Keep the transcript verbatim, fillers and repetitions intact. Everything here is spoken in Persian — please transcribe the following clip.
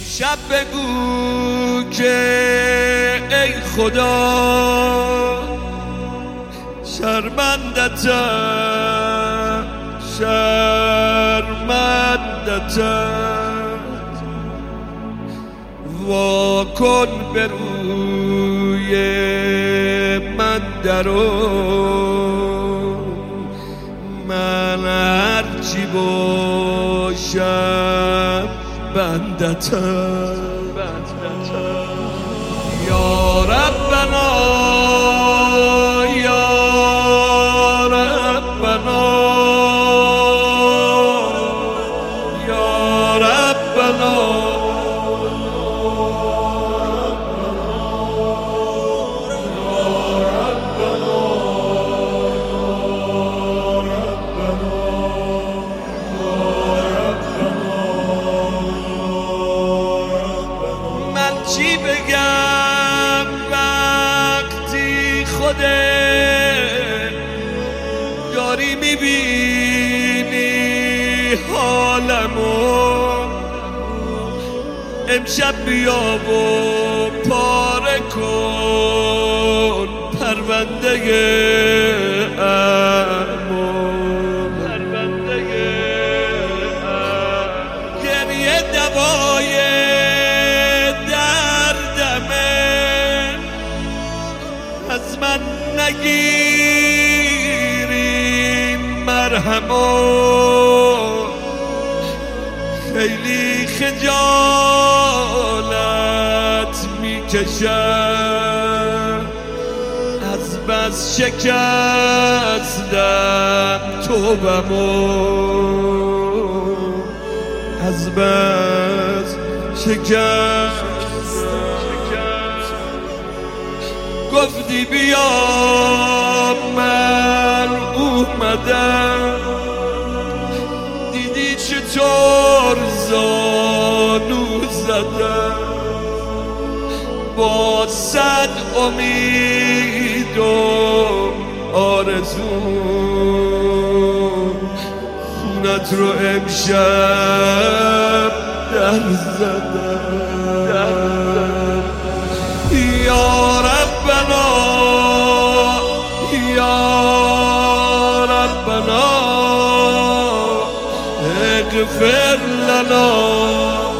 امشب بگو که ای خدا شرمندتم شرمندتم وا کن به روی من درو من هرچی باشم بندتم یا ربنا یا ربنا یا ربنا چی بگم وقتی خودت داری میبینی حالمو امشب بیا و پاره کن پرونده امو پرونده امو گریه دوای از من نگیرین مرهمو خیلی خجالت میکشم از بس شکستم توبمو از بس شکستم گفتی بیا من اومدم دیدی چطور زانو زدم با صد امید و آرزو خونت رو امشب در زدم یا ربنا یا ربنا اغفر لنا